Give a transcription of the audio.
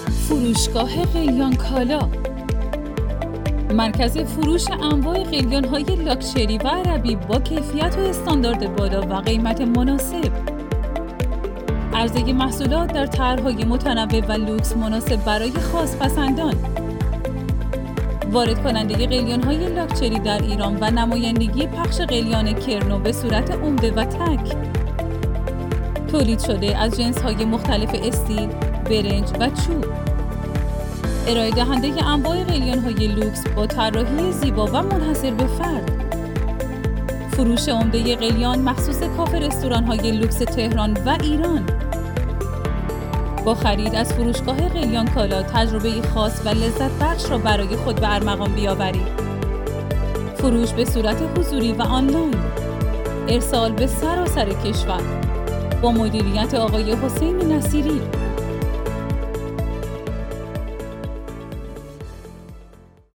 فروشگاه قلیان کالا، مرکز فروش انواع قلیان‌های لاکچری و عربی با کیفیت و استاندارد بالا و قیمت مناسب. عرضه محصولات در طرح‌های متنوع و لوکس مناسب برای خاص‌پسندان. وارد کننده قلیان‌های لاکچری در ایران و نمایندگی پخش قلیان کرنو به صورت عمده و تک. تولید شده از جنس‌های مختلف استیل، برنج و چوب. ارائه دهنده انواع قلیان‌های لوکس با طراحی زیبا و منحصر به فرد. فروش عمده قلیان مخصوص کافه رستوران‌های لوکس تهران و ایران. با خرید از فروشگاه قلیان کالا تجربه خاص و لذت بخش را برای خود به ارمغان بیاورید. فروش به صورت حضوری و آنلاین. ارسال به سراسر کشور. با مدیریت آقای حسین نصیری.